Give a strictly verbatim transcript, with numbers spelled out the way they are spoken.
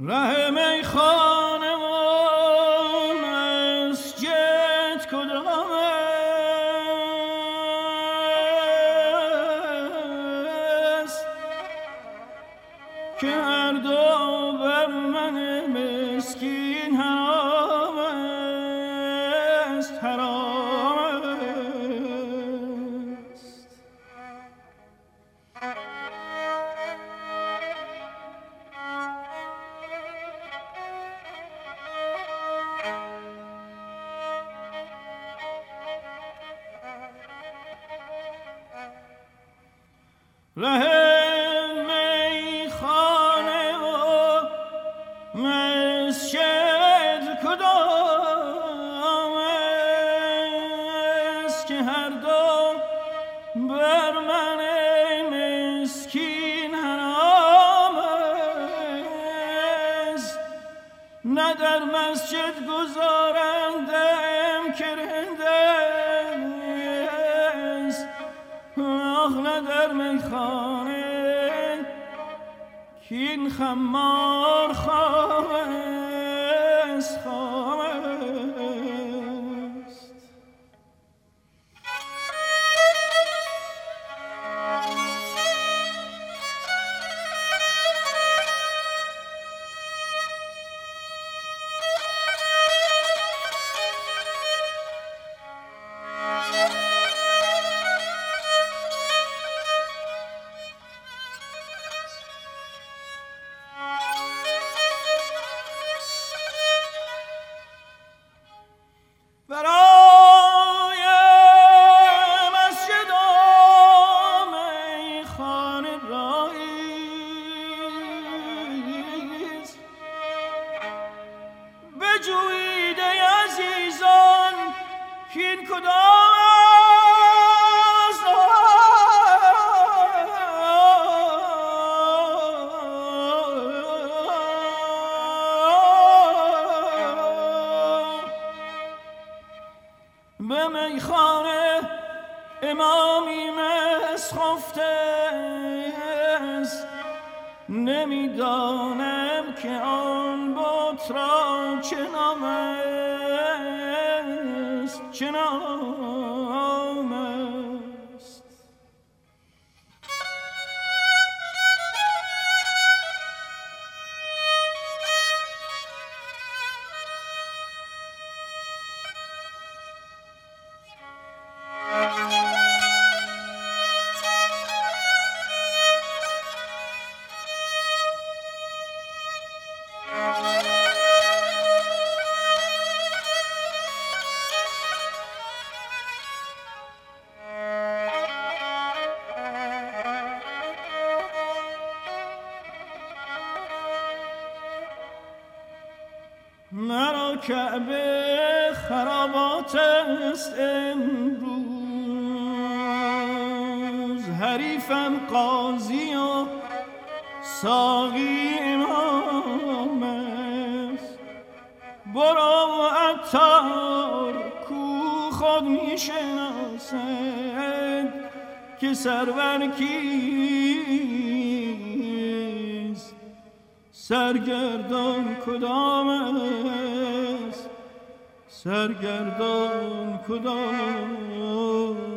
ره میخانه و مسجد کدام است که هر دو بر من مسکین حرام است حرام است. ره میخانه و مسجد کدام است که هر دو بر من مسکین حرام است. نه در مسجد گذارندم که رنده است، آخ نه در میخانه که این خمار خام است خام است. برای مسجد و میخانه راییست، بجویید ای عزیزان که این کدام است. به میخانه امامی مست خفته است، نمیدانم که آن بت را چه نام است چه نام است. مرا کعبه خرابات است امروز، حریفم قاضی و ساقی امام است. برو عطار کو خود می شناسد که سرور کیست، سرگردان کدام است، سرگردان کدام